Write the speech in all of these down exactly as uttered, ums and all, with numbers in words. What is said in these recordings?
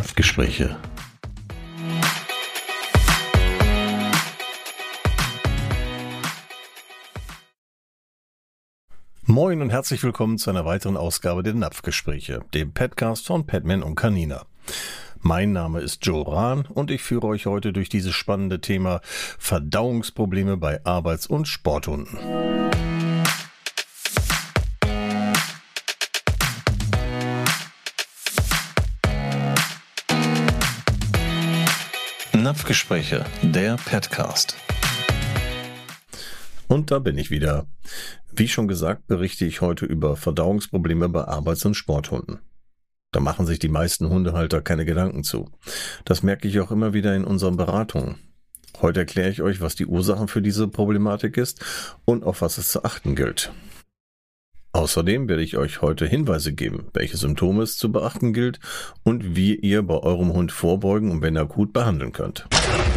Napfgespräche. Moin und herzlich willkommen zu einer weiteren Ausgabe der Napfgespräche, dem Podcast von Padman und Canina. Mein Name ist Joe Rahn und ich führe euch heute durch dieses spannende Thema Verdauungsprobleme bei Arbeits- und Sporthunden. Napfgespräche, der Podcast. Und da bin ich wieder. Wie schon gesagt, berichte ich heute über Verdauungsprobleme bei Arbeits- und Sporthunden. Da machen sich die meisten Hundehalter keine Gedanken zu. Das merke ich auch immer wieder in unseren Beratungen. Heute erkläre ich euch, was die Ursachen für diese Problematik ist und auf was es zu achten gilt. Außerdem werde ich euch heute Hinweise geben, welche Symptome es zu beachten gilt und wie ihr bei eurem Hund vorbeugen und wenn akut behandeln könnt.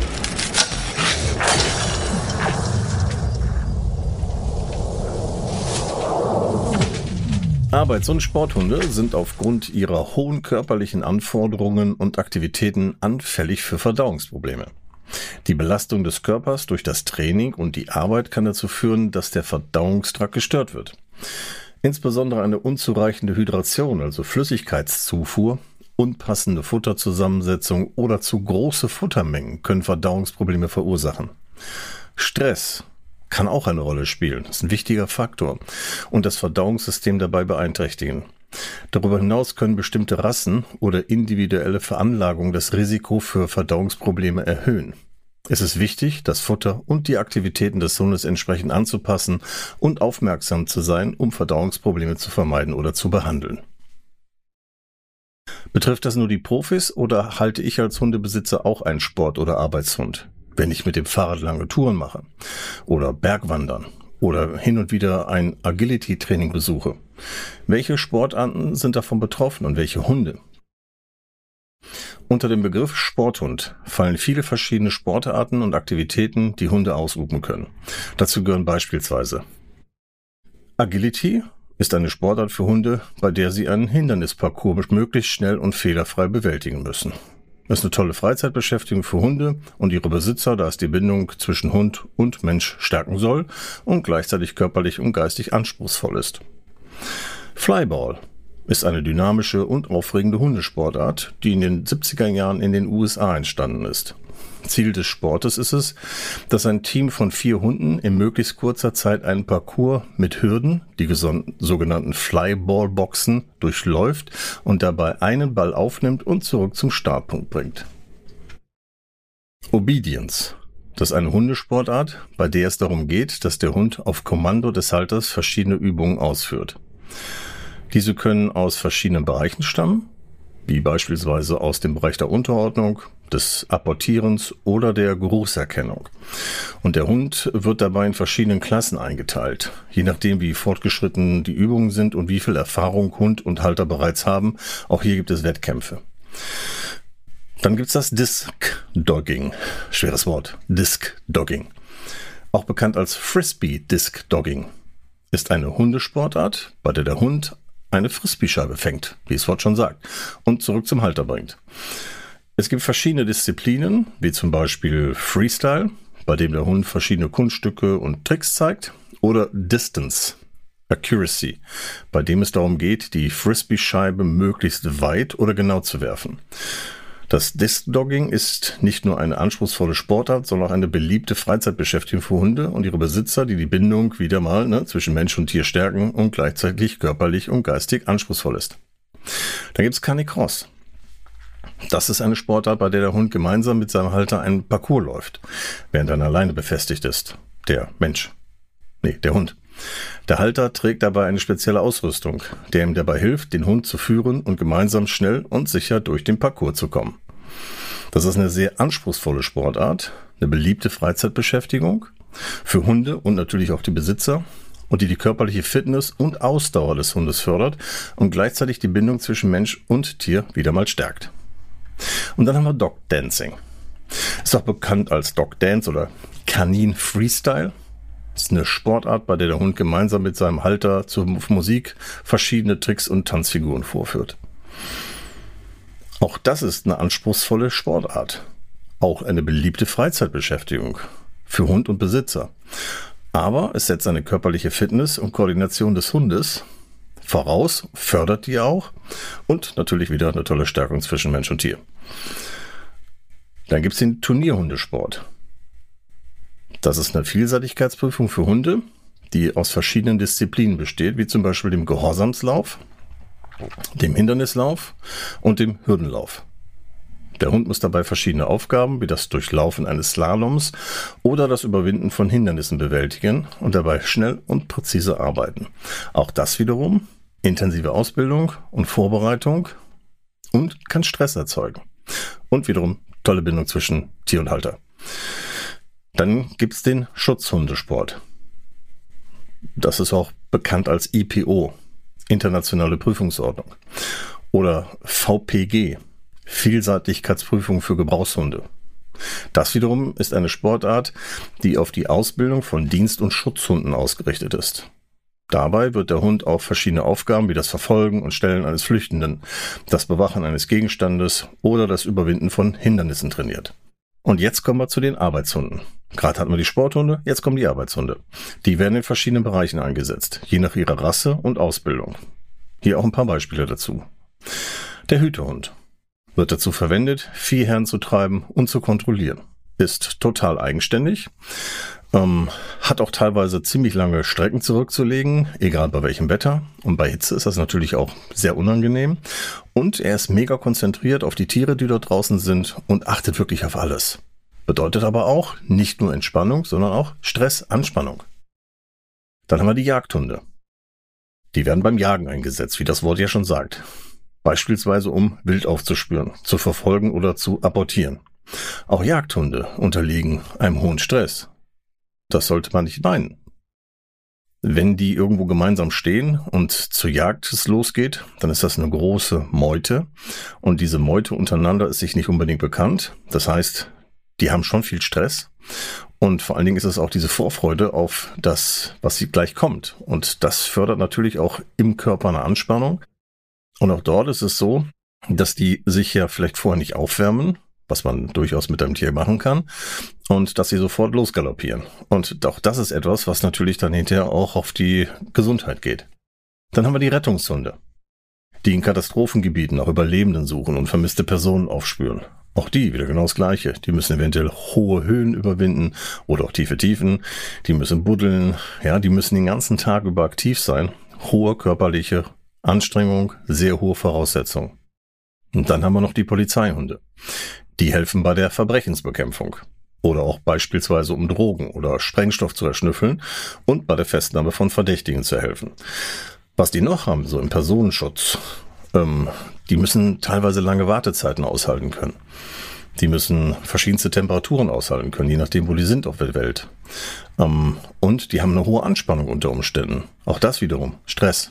Arbeits- und Sporthunde sind aufgrund ihrer hohen körperlichen Anforderungen und Aktivitäten anfällig für Verdauungsprobleme. Die Belastung des Körpers durch das Training und die Arbeit kann dazu führen, dass der Verdauungstrakt gestört wird. Insbesondere eine unzureichende Hydration, also Flüssigkeitszufuhr, unpassende Futterzusammensetzung oder zu große Futtermengen können Verdauungsprobleme verursachen. Stress kann auch eine Rolle spielen, das ist ein wichtiger Faktor und das Verdauungssystem dabei beeinträchtigen. Darüber hinaus können bestimmte Rassen oder individuelle Veranlagungen das Risiko für Verdauungsprobleme erhöhen. Es ist wichtig, das Futter und die Aktivitäten des Hundes entsprechend anzupassen und aufmerksam zu sein, um Verdauungsprobleme zu vermeiden oder zu behandeln. Betrifft das nur die Profis oder halte ich als Hundebesitzer auch einen Sport- oder Arbeitshund, wenn ich mit dem Fahrrad lange Touren mache oder Bergwandern oder hin und wieder ein Agility-Training besuche? Welche Sportarten sind davon betroffen und welche Hunde? Unter dem Begriff Sporthund fallen viele verschiedene Sportarten und Aktivitäten, die Hunde ausüben können. Dazu gehören beispielsweise Agility ist eine Sportart für Hunde, bei der sie einen Hindernisparcours möglichst schnell und fehlerfrei bewältigen müssen. Das ist eine tolle Freizeitbeschäftigung für Hunde und ihre Besitzer, da es die Bindung zwischen Hund und Mensch stärken soll und gleichzeitig körperlich und geistig anspruchsvoll ist. Flyball ist eine dynamische und aufregende Hundesportart, die in den siebziger Jahren in den U S A entstanden ist. Ziel des Sportes ist es, dass ein Team von vier Hunden in möglichst kurzer Zeit einen Parcours mit Hürden, die sogenannten Flyball-Boxen, durchläuft und dabei einen Ball aufnimmt und zurück zum Startpunkt bringt. Obedience. Das ist eine Hundesportart, bei der es darum geht, dass der Hund auf Kommando des Halters verschiedene Übungen ausführt. Diese können aus verschiedenen Bereichen stammen, wie beispielsweise aus dem Bereich der Unterordnung, des Apportierens oder der Geruchserkennung. Und der Hund wird dabei in verschiedenen Klassen eingeteilt. Je nachdem, wie fortgeschritten die Übungen sind und wie viel Erfahrung Hund und Halter bereits haben, auch hier gibt es Wettkämpfe. Dann gibt es das Disc-Dogging. Schweres Wort. Disc-Dogging. Auch bekannt als Frisbee-Disc-Dogging. Ist eine Hundesportart, bei der der Hund eine Frisbee-Scheibe fängt, wie es Wort schon sagt, und zurück zum Halter bringt. Es gibt verschiedene Disziplinen, wie zum Beispiel Freestyle, bei dem der Hund verschiedene Kunststücke und Tricks zeigt, oder Distance, Accuracy, bei dem es darum geht, die Frisbee-Scheibe möglichst weit oder genau zu werfen. Das Disc-Dogging ist nicht nur eine anspruchsvolle Sportart, sondern auch eine beliebte Freizeitbeschäftigung für Hunde und ihre Besitzer, die die Bindung wieder mal ne, zwischen Mensch und Tier stärken und gleichzeitig körperlich und geistig anspruchsvoll ist. Dann gibt es Canicross. Das ist eine Sportart, bei der der Hund gemeinsam mit seinem Halter einen Parcours läuft, während er alleine befestigt ist. Der Mensch. Nee, der Hund. Der Halter trägt dabei eine spezielle Ausrüstung, der ihm dabei hilft, den Hund zu führen und gemeinsam schnell und sicher durch den Parcours zu kommen. Das ist eine sehr anspruchsvolle Sportart, eine beliebte Freizeitbeschäftigung für Hunde und natürlich auch die Besitzer und die die körperliche Fitness und Ausdauer des Hundes fördert und gleichzeitig die Bindung zwischen Mensch und Tier wieder mal stärkt. Und dann haben wir Dog Dancing. Ist auch bekannt als Dog Dance oder Kanin Freestyle. ist eine Sportart, bei der der Hund gemeinsam mit seinem Halter zur Musik verschiedene Tricks und Tanzfiguren vorführt. Auch das ist eine anspruchsvolle Sportart. Auch eine beliebte Freizeitbeschäftigung für Hund und Besitzer. Aber es setzt eine körperliche Fitness und Koordination des Hundes voraus, fördert die auch und natürlich wieder eine tolle Stärkung zwischen Mensch und Tier. Dann gibt es den Turnierhundesport. Das ist eine Vielseitigkeitsprüfung für Hunde, die aus verschiedenen Disziplinen besteht, wie zum Beispiel dem Gehorsamslauf, dem Hindernislauf und dem Hürdenlauf. Der Hund muss dabei verschiedene Aufgaben wie das Durchlaufen eines Slaloms oder das Überwinden von Hindernissen bewältigen und dabei schnell und präzise arbeiten. Auch das wiederum intensive Ausbildung und Vorbereitung und kann Stress erzeugen. Und wiederum tolle Bindung zwischen Tier und Halter. Dann gibt es den Schutzhundesport. Das ist auch bekannt als I P O, Internationale Prüfungsordnung, oder V P G, Vielseitigkeitsprüfung für Gebrauchshunde. Das wiederum ist eine Sportart, die auf die Ausbildung von Dienst- und Schutzhunden ausgerichtet ist. Dabei wird der Hund auf verschiedene Aufgaben wie das Verfolgen und Stellen eines Flüchtenden, das Bewachen eines Gegenstandes oder das Überwinden von Hindernissen trainiert. Und jetzt kommen wir zu den Arbeitshunden. Gerade hatten wir die Sporthunde, jetzt kommen die Arbeitshunde. Die werden in verschiedenen Bereichen eingesetzt, je nach ihrer Rasse und Ausbildung. Hier auch ein paar Beispiele dazu. Der Hütehund wird dazu verwendet, Viehherden zu treiben und zu kontrollieren. Ist total eigenständig, ähm, hat auch teilweise ziemlich lange Strecken zurückzulegen, egal bei welchem Wetter. Und bei Hitze ist das natürlich auch sehr unangenehm. Und er ist mega konzentriert auf die Tiere, die dort draußen sind und achtet wirklich auf alles. Bedeutet aber auch nicht nur Entspannung, sondern auch Stress, Anspannung. Dann haben wir die Jagdhunde. Die werden beim Jagen eingesetzt, wie das Wort ja schon sagt. Beispielsweise um Wild aufzuspüren, zu verfolgen oder zu apportieren. Auch Jagdhunde unterliegen einem hohen Stress. Das sollte man nicht meinen. Wenn die irgendwo gemeinsam stehen und zur Jagd es losgeht, dann ist das eine große Meute. Und diese Meute untereinander ist sich nicht unbedingt bekannt. Das heißt, die haben schon viel Stress. Und vor allen Dingen ist es auch diese Vorfreude auf das, was gleich kommt. Und das fördert natürlich auch im Körper eine Anspannung. Und auch dort ist es so, dass die sich ja vielleicht vorher nicht aufwärmen, was man durchaus mit einem Tier machen kann, und dass sie sofort losgaloppieren. Und auch das ist etwas, was natürlich dann hinterher auch auf die Gesundheit geht. Dann haben wir die Rettungshunde, die in Katastrophengebieten nach Überlebenden suchen und vermisste Personen aufspüren. Auch die wieder genau das Gleiche. Die müssen eventuell hohe Höhen überwinden oder auch tiefe Tiefen. Die müssen buddeln. Ja, die müssen den ganzen Tag über aktiv sein. Hohe körperliche Anstrengung, sehr hohe Voraussetzungen. Und dann haben wir noch die Polizeihunde. Die helfen bei der Verbrechensbekämpfung oder auch beispielsweise um Drogen oder Sprengstoff zu erschnüffeln und bei der Festnahme von Verdächtigen zu helfen. Was die noch haben, so im Personenschutz, ähm, die müssen teilweise lange Wartezeiten aushalten können. Die müssen verschiedenste Temperaturen aushalten können, je nachdem, wo die sind auf der Welt. Ähm, und die haben eine hohe Anspannung unter Umständen. Auch das wiederum, Stress.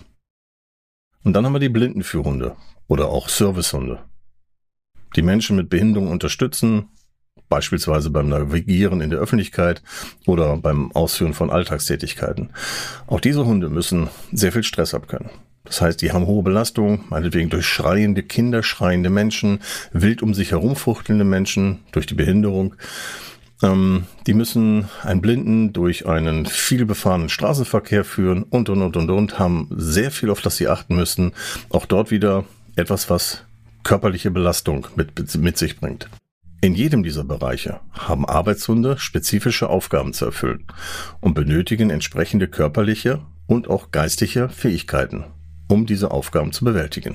Und dann haben wir die Blindenführhunde oder auch Servicehunde, die Menschen mit Behinderung unterstützen, beispielsweise beim Navigieren in der Öffentlichkeit oder beim Ausführen von Alltagstätigkeiten. Auch diese Hunde müssen sehr viel Stress abkönnen. Das heißt, die haben hohe Belastung, meinetwegen durch schreiende Kinder, schreiende Menschen, wild um sich herumfuchtelnde Menschen durch die Behinderung. Ähm, die müssen einen Blinden durch einen viel befahrenen Straßenverkehr führen und, und, und, und, und, haben sehr viel, auf das sie achten müssen. Auch dort wieder etwas, was körperliche Belastung mit, mit sich bringt. In jedem dieser Bereiche haben Arbeitshunde spezifische Aufgaben zu erfüllen und benötigen entsprechende körperliche und auch geistige Fähigkeiten, um diese Aufgaben zu bewältigen.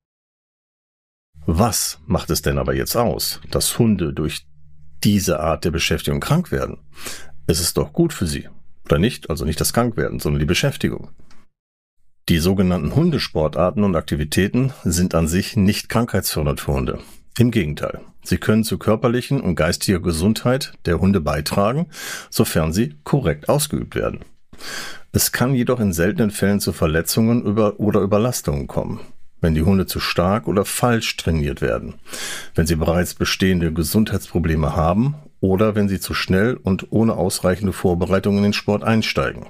Was macht es denn aber jetzt aus, dass Hunde durch diese Art der Beschäftigung krank werden? Es ist doch gut für sie, oder nicht? Also nicht das Krankwerden, sondern die Beschäftigung. Die sogenannten Hundesportarten und Aktivitäten sind an sich nicht krankheitsfördernd für Hunde. Im Gegenteil, sie können zur körperlichen und geistigen Gesundheit der Hunde beitragen, sofern sie korrekt ausgeübt werden. Es kann jedoch in seltenen Fällen zu Verletzungen über oder Überlastungen kommen, wenn die Hunde zu stark oder falsch trainiert werden, wenn sie bereits bestehende Gesundheitsprobleme haben oder wenn sie zu schnell und ohne ausreichende Vorbereitung in den Sport einsteigen.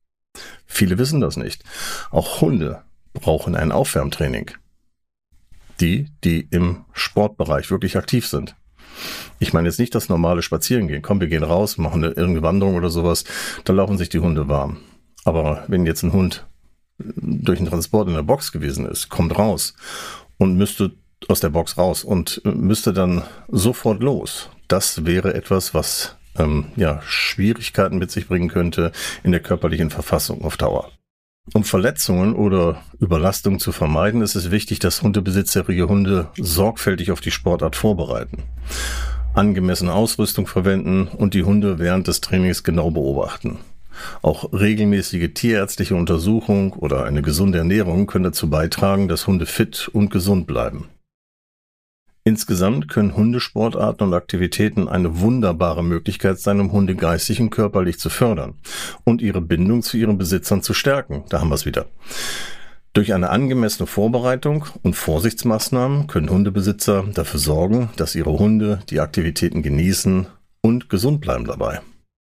Viele wissen das nicht. Auch Hunde brauchen ein Aufwärmtraining. Die, die im Sportbereich wirklich aktiv sind. Ich meine jetzt nicht das normale Spazierengehen. Komm, wir gehen raus, machen eine irgendeine Wanderung oder sowas. Da laufen sich die Hunde warm. Aber wenn jetzt ein Hund durch einen Transport in der Box gewesen ist, kommt raus und müsste aus der Box raus und müsste dann sofort los. Das wäre etwas, was ähm, ja Schwierigkeiten mit sich bringen könnte in der körperlichen Verfassung auf Dauer. Um Verletzungen oder Überlastungen zu vermeiden, ist es wichtig, dass Hundebesitzer ihre Hunde sorgfältig auf die Sportart vorbereiten, angemessene Ausrüstung verwenden und die Hunde während des Trainings genau beobachten. Auch regelmäßige tierärztliche Untersuchung oder eine gesunde Ernährung können dazu beitragen, dass Hunde fit und gesund bleiben. Insgesamt können Hundesportarten und Aktivitäten eine wunderbare Möglichkeit sein, um Hunde geistig und körperlich zu fördern und ihre Bindung zu ihren Besitzern zu stärken. Da haben wir es wieder. Durch eine angemessene Vorbereitung und Vorsichtsmaßnahmen können Hundebesitzer dafür sorgen, dass ihre Hunde die Aktivitäten genießen und gesund bleiben dabei.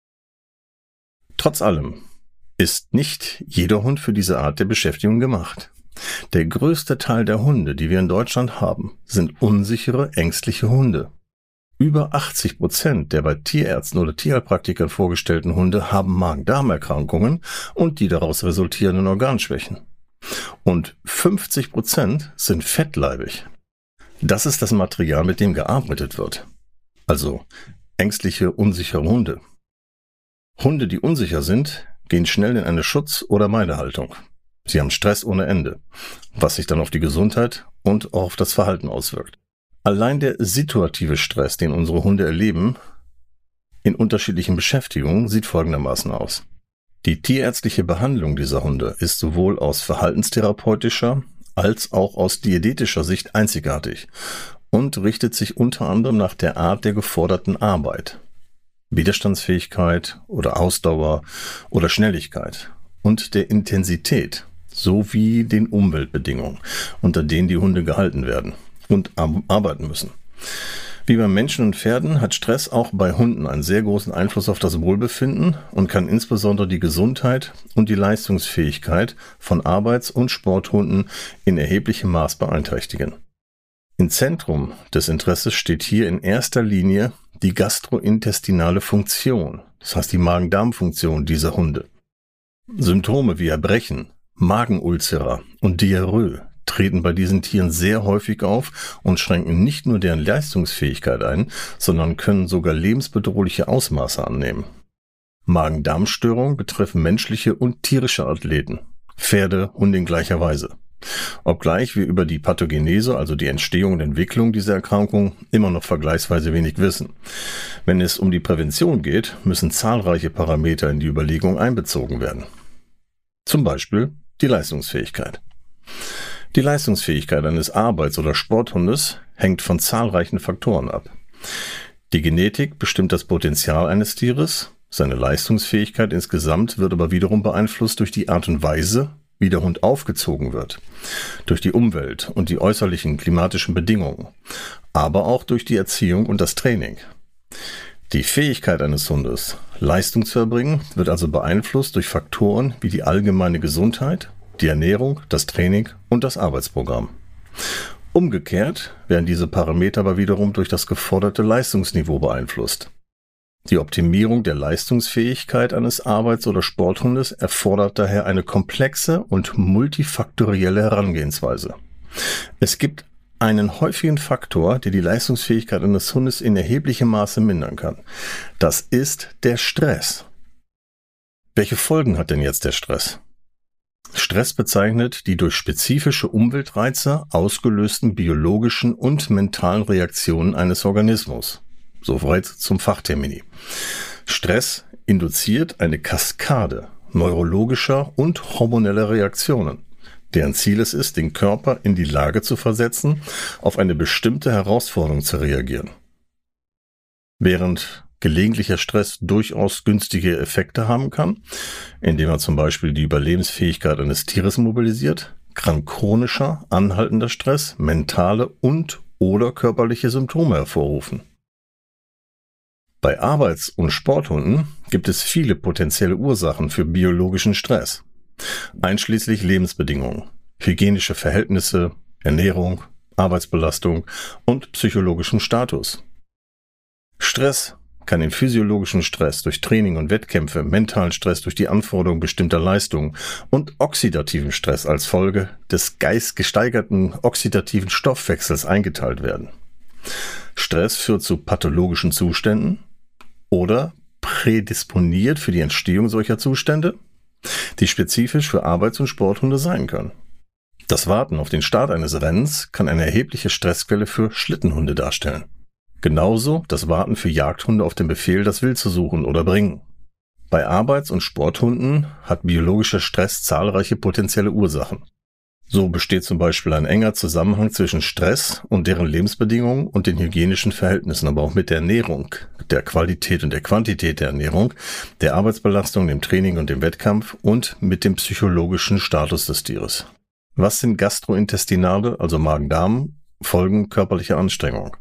Trotz allem ist nicht jeder Hund für diese Art der Beschäftigung gemacht. Der größte Teil der Hunde, die wir in Deutschland haben, sind unsichere, ängstliche Hunde. Über achtzig Prozent der bei Tierärzten oder Tierheilpraktikern vorgestellten Hunde haben Magen-Darm-Erkrankungen und die daraus resultierenden Organschwächen. Und fünfzig Prozent sind fettleibig. Das ist das Material, mit dem gearbeitet wird. Also ängstliche, unsichere Hunde. Hunde, die unsicher sind, gehen schnell in eine Schutz- oder Meidehaltung. Sie haben Stress ohne Ende, was sich dann auf die Gesundheit und auch auf das Verhalten auswirkt. Allein der situative Stress, den unsere Hunde erleben, in unterschiedlichen Beschäftigungen, sieht folgendermaßen aus. Die tierärztliche Behandlung dieser Hunde ist sowohl aus verhaltenstherapeutischer als auch aus dietetischer Sicht einzigartig und richtet sich unter anderem nach der Art der geforderten Arbeit, Widerstandsfähigkeit oder Ausdauer oder Schnelligkeit und der Intensität sowie den Umweltbedingungen, unter denen die Hunde gehalten werden und arbeiten müssen. Wie bei Menschen und Pferden hat Stress auch bei Hunden einen sehr großen Einfluss auf das Wohlbefinden und kann insbesondere die Gesundheit und die Leistungsfähigkeit von Arbeits- und Sporthunden in erheblichem Maß beeinträchtigen. Im Zentrum des Interesses steht hier in erster Linie die gastrointestinale Funktion, das heißt die Magen-Darm-Funktion dieser Hunde. Symptome wie Erbrechen, Magenulzera und Diarrhoe treten bei diesen Tieren sehr häufig auf und schränken nicht nur deren Leistungsfähigkeit ein, sondern können sogar lebensbedrohliche Ausmaße annehmen. Magen-Darm-Störungen betreffen menschliche und tierische Athleten, Pferde, Hunde in gleicher Weise. Obgleich wir über die Pathogenese, also die Entstehung und Entwicklung dieser Erkrankung, immer noch vergleichsweise wenig wissen. Wenn es um die Prävention geht, müssen zahlreiche Parameter in die Überlegung einbezogen werden. Zum Beispiel die Leistungsfähigkeit. Die Leistungsfähigkeit eines Arbeits- oder Sporthundes hängt von zahlreichen Faktoren ab. Die Genetik bestimmt das Potenzial eines Tieres, seine Leistungsfähigkeit insgesamt wird aber wiederum beeinflusst durch die Art und Weise, wie der Hund aufgezogen wird, durch die Umwelt und die äußerlichen klimatischen Bedingungen, aber auch durch die Erziehung und das Training. Die Fähigkeit eines Hundes, Leistung zu erbringen, wird also beeinflusst durch Faktoren wie die allgemeine Gesundheit, die Ernährung, das Training und das Arbeitsprogramm. Umgekehrt werden diese Parameter aber wiederum durch das geforderte Leistungsniveau beeinflusst. Die Optimierung der Leistungsfähigkeit eines Arbeits- oder Sporthundes erfordert daher eine komplexe und multifaktorielle Herangehensweise. Es gibt einen häufigen Faktor, der die Leistungsfähigkeit eines Hundes in erheblichem Maße mindern kann. Das ist der Stress. Welche Folgen hat denn jetzt der Stress? Stress bezeichnet die durch spezifische Umweltreize ausgelösten biologischen und mentalen Reaktionen eines Organismus. Soweit zum Fachtermini. Stress induziert eine Kaskade neurologischer und hormoneller Reaktionen, deren Ziel es ist, den Körper in die Lage zu versetzen, auf eine bestimmte Herausforderung zu reagieren. Während gelegentlicher Stress durchaus günstige Effekte haben kann, indem er zum Beispiel die Überlebensfähigkeit eines Tieres mobilisiert, kann chronischer, anhaltender Stress mentale und oder körperliche Symptome hervorrufen. Bei Arbeits- und Sporthunden gibt es viele potenzielle Ursachen für biologischen Stress, einschließlich Lebensbedingungen, hygienische Verhältnisse, Ernährung, Arbeitsbelastung und psychologischem Status. Stress kann den physiologischen Stress durch Training und Wettkämpfe, mentalen Stress durch die Anforderung bestimmter Leistungen und oxidativen Stress als Folge des geist gesteigerten oxidativen Stoffwechsels eingeteilt werden. Stress führt zu pathologischen Zuständen oder prädisponiert für die Entstehung solcher Zustände, die spezifisch für Arbeits- und Sporthunde sein können. Das Warten auf den Start eines Rennens kann eine erhebliche Stressquelle für Schlittenhunde darstellen. Genauso das Warten für Jagdhunde auf den Befehl, das Wild zu suchen oder bringen. Bei Arbeits- und Sporthunden hat biologischer Stress zahlreiche potenzielle Ursachen. So besteht zum Beispiel ein enger Zusammenhang zwischen Stress und deren Lebensbedingungen und den hygienischen Verhältnissen, aber auch mit der Ernährung, der Qualität und der Quantität der Ernährung, der Arbeitsbelastung, dem Training und dem Wettkampf und mit dem psychologischen Status des Tieres. Was sind gastrointestinale, also Magen-Darm, Folgen körperlicher Anstrengung?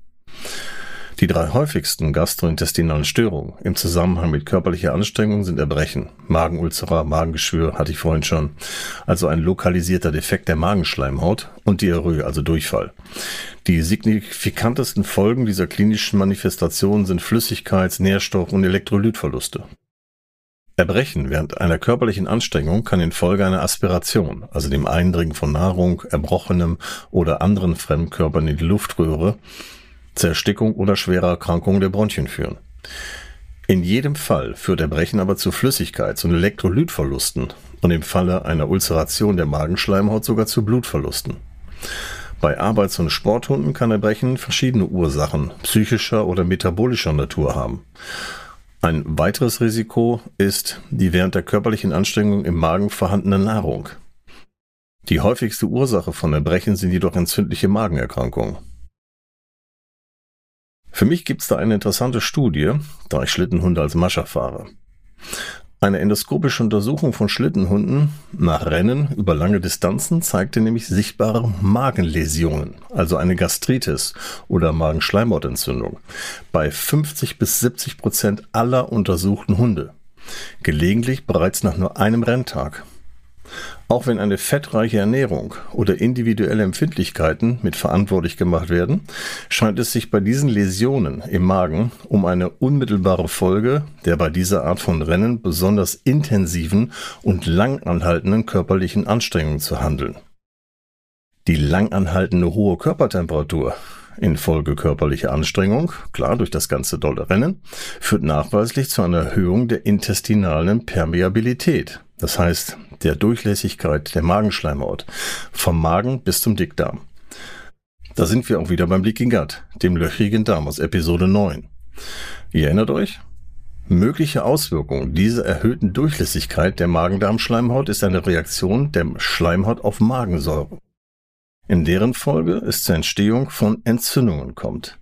Die drei häufigsten gastrointestinalen Störungen im Zusammenhang mit körperlicher Anstrengung sind Erbrechen, Magenulzera, Magengeschwür, hatte ich vorhin schon, also ein lokalisierter Defekt der Magenschleimhaut und Diarrhoe, also Durchfall. Die signifikantesten Folgen dieser klinischen Manifestationen sind Flüssigkeits-, Nährstoff- und Elektrolytverluste. Erbrechen während einer körperlichen Anstrengung kann infolge einer Aspiration, also dem Eindringen von Nahrung, Erbrochenem oder anderen Fremdkörpern in die Luftröhre, zur Erstickung oder schwerer Erkrankung der Bronchien führen. In jedem Fall führt Erbrechen aber zu Flüssigkeits- und Elektrolytverlusten und im Falle einer Ulzeration der Magenschleimhaut sogar zu Blutverlusten. Bei Arbeits- und Sporthunden kann Erbrechen verschiedene Ursachen psychischer oder metabolischer Natur haben. Ein weiteres Risiko ist die während der körperlichen Anstrengung im Magen vorhandene Nahrung. Die häufigste Ursache von Erbrechen sind jedoch entzündliche Magenerkrankungen. Für mich gibt es da eine interessante Studie, da ich Schlittenhunde als Mascher fahre. Eine endoskopische Untersuchung von Schlittenhunden nach Rennen über lange Distanzen zeigte nämlich sichtbare Magenläsionen, also eine Gastritis oder Magenschleimhautentzündung, bei fünfzig bis siebzig Prozent aller untersuchten Hunde, gelegentlich bereits nach nur einem Renntag. Auch wenn eine fettreiche Ernährung oder individuelle Empfindlichkeiten mit verantwortlich gemacht werden, scheint es sich bei diesen Läsionen im Magen um eine unmittelbare Folge der bei dieser Art von Rennen besonders intensiven und langanhaltenden körperlichen Anstrengungen zu handeln. Die langanhaltende hohe Körpertemperatur infolge körperlicher Anstrengung, klar durch das ganze dolle Rennen, führt nachweislich zu einer Erhöhung der intestinalen Permeabilität, das heißt der Durchlässigkeit der Magenschleimhaut, vom Magen bis zum Dickdarm. Da sind wir auch wieder beim Leaky Gut, dem löchrigen Darm aus Episode neun. Ihr erinnert euch? Mögliche Auswirkungen dieser erhöhten Durchlässigkeit der Magen-Darm-Schleimhaut ist eine Reaktion der Schleimhaut auf Magensäure, in deren Folge es zur Entstehung von Entzündungen kommt.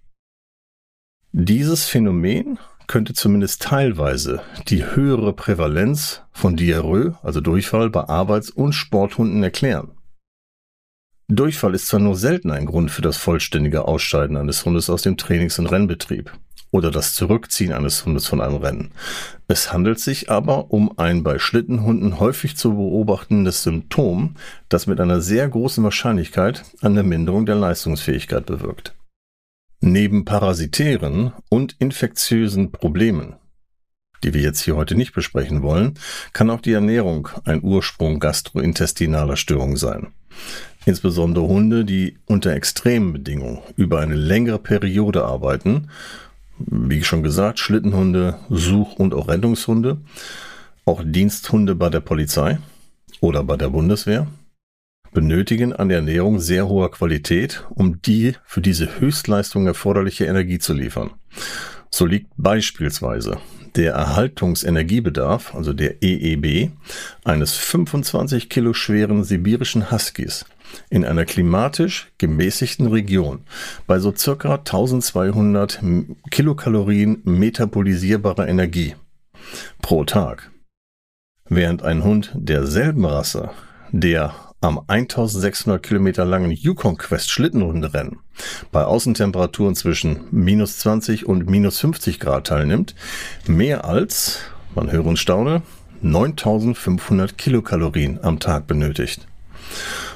Dieses Phänomen könnte zumindest teilweise die höhere Prävalenz von Diarrhoe, also Durchfall, bei Arbeits- und Sporthunden erklären. Durchfall ist zwar nur selten ein Grund für das vollständige Ausscheiden eines Hundes aus dem Trainings- und Rennbetrieb oder das Zurückziehen eines Hundes von einem Rennen. Es handelt sich aber um ein bei Schlittenhunden häufig zu beobachtendes Symptom, das mit einer sehr großen Wahrscheinlichkeit eine Minderung der Leistungsfähigkeit bewirkt. Neben parasitären und infektiösen Problemen, die wir jetzt hier heute nicht besprechen wollen, kann auch die Ernährung ein Ursprung gastrointestinaler Störungen sein. Insbesondere Hunde, die unter extremen Bedingungen über eine längere Periode arbeiten, wie schon gesagt, Schlittenhunde, Such- und auch Rettungshunde, auch Diensthunde bei der Polizei oder bei der Bundeswehr, benötigen an der Ernährung sehr hoher Qualität, um die für diese Höchstleistung erforderliche Energie zu liefern. So liegt beispielsweise der Erhaltungsenergiebedarf, also der E E B, eines fünfundzwanzig Kilo schweren sibirischen Huskys in einer klimatisch gemäßigten Region bei so circa eintausendzweihundert Kilokalorien metabolisierbarer Energie pro Tag. Während ein Hund derselben Rasse, der am eintausendsechshundert Kilometer langen Yukon Quest Schlittenhunderennen bei Außentemperaturen zwischen minus zwanzig und minus fünfzig Grad teilnimmt, mehr als, man höre und staune, neuntausendfünfhundert Kilokalorien am Tag benötigt.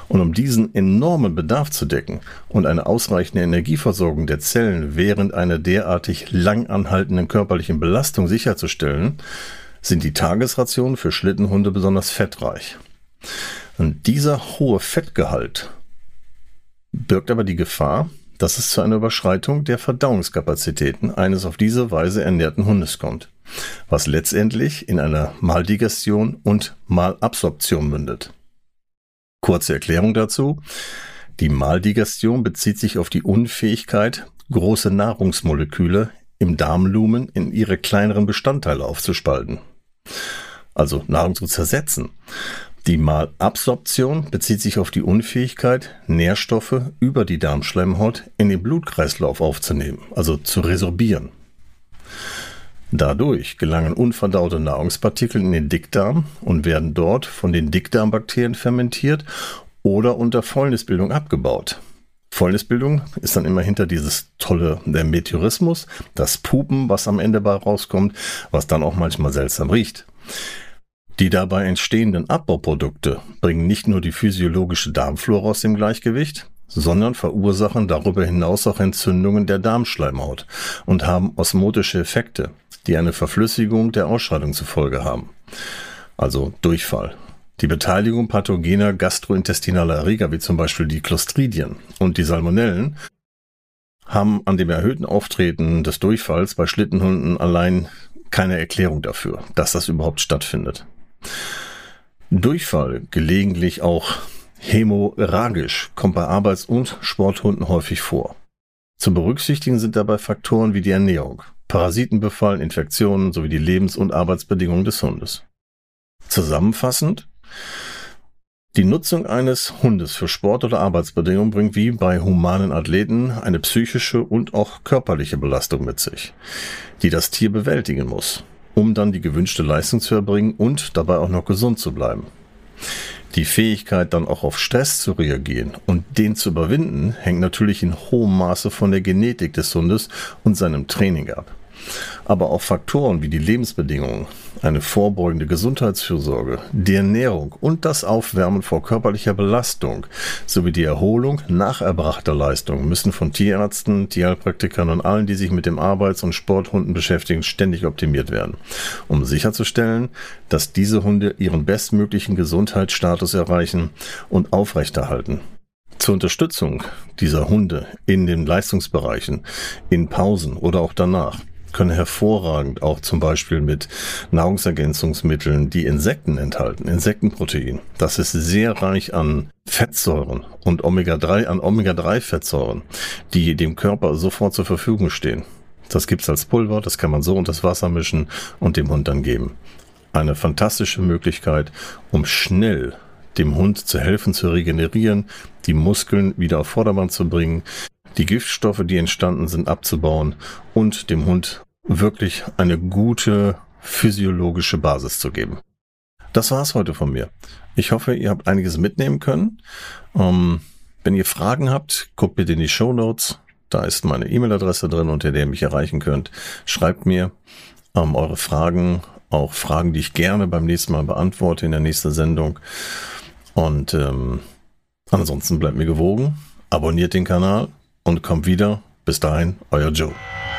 Und um diesen enormen Bedarf zu decken und eine ausreichende Energieversorgung der Zellen während einer derartig lang anhaltenden körperlichen Belastung sicherzustellen, sind die Tagesrationen für Schlittenhunde besonders fettreich. Und dieser hohe Fettgehalt birgt aber die Gefahr, dass es zu einer Überschreitung der Verdauungskapazitäten eines auf diese Weise ernährten Hundes kommt, was letztendlich in einer Maldigestion und Malabsorption mündet. Kurze Erklärung dazu. Die Maldigestion bezieht sich auf die Unfähigkeit, große Nahrungsmoleküle im Darmlumen in ihre kleineren Bestandteile aufzuspalten, also Nahrung zu zersetzen. Die Malabsorption bezieht sich auf die Unfähigkeit, Nährstoffe über die Darmschleimhaut in den Blutkreislauf aufzunehmen, also zu resorbieren. Dadurch gelangen unverdaute Nahrungspartikel in den Dickdarm und werden dort von den Dickdarmbakterien fermentiert oder unter Fäulnisbildung abgebaut. Fäulnisbildung ist dann immer hinter dieses tolle der Meteorismus, das Pupen, was am Ende bei rauskommt, was dann auch manchmal seltsam riecht. Die dabei entstehenden Abbauprodukte bringen nicht nur die physiologische Darmflora aus dem Gleichgewicht, sondern verursachen darüber hinaus auch Entzündungen der Darmschleimhaut und haben osmotische Effekte, die eine Verflüssigung der Ausscheidung zur Folge haben, also Durchfall. Die Beteiligung pathogener gastrointestinaler Erreger, wie zum Beispiel die Clostridien und die Salmonellen, haben an dem erhöhten Auftreten des Durchfalls bei Schlittenhunden allein keine Erklärung dafür, dass das überhaupt stattfindet. Durchfall, gelegentlich auch hämorrhagisch, kommt bei Arbeits- und Sporthunden häufig vor. Zu berücksichtigen sind dabei Faktoren wie die Ernährung, Parasitenbefall, Infektionen sowie die Lebens- und Arbeitsbedingungen des Hundes. Zusammenfassend: Die Nutzung eines Hundes für Sport- oder Arbeitsbedingungen bringt wie bei humanen Athleten eine psychische und auch körperliche Belastung mit sich, die das Tier bewältigen muss, um dann die gewünschte Leistung zu erbringen und dabei auch noch gesund zu bleiben. Die Fähigkeit, dann auch auf Stress zu reagieren und den zu überwinden, hängt natürlich in hohem Maße von der Genetik des Hundes und seinem Training ab. Aber auch Faktoren wie die Lebensbedingungen, eine vorbeugende Gesundheitsfürsorge, die Ernährung und das Aufwärmen vor körperlicher Belastung sowie die Erholung nach erbrachter Leistung müssen von Tierärzten, Tierheilpraktikern und allen, die sich mit dem Arbeits- und Sporthunden beschäftigen, ständig optimiert werden, um sicherzustellen, dass diese Hunde ihren bestmöglichen Gesundheitsstatus erreichen und aufrechterhalten. Zur Unterstützung dieser Hunde in den Leistungsbereichen, in Pausen oder auch danach können hervorragend auch zum Beispiel mit Nahrungsergänzungsmitteln, die Insekten enthalten, Insektenprotein. Das ist sehr reich an Fettsäuren und Omega drei, an Omega drei Fettsäuren, die dem Körper sofort zur Verfügung stehen. Das gibt's als Pulver, das kann man so unter das Wasser mischen und dem Hund dann geben. Eine fantastische Möglichkeit, um schnell dem Hund zu helfen, zu regenerieren, die Muskeln wieder auf Vordermann zu bringen, die Giftstoffe, die entstanden sind, abzubauen und dem Hund wirklich eine gute physiologische Basis zu geben. Das war's heute von mir. Ich hoffe, ihr habt einiges mitnehmen können. Ähm, wenn ihr Fragen habt, guckt bitte in die Shownotes. Da ist meine E-Mail-Adresse drin, unter der ihr mich erreichen könnt. Schreibt mir ähm, eure Fragen, auch Fragen, die ich gerne beim nächsten Mal beantworte in der nächsten Sendung. Und ähm, ansonsten bleibt mir gewogen, abonniert den Kanal und kommt wieder. Bis dahin, euer Joe.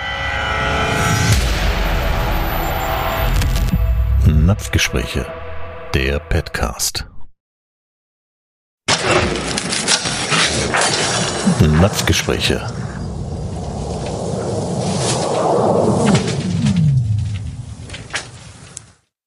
Napfgespräche, der Petcast. Napfgespräche,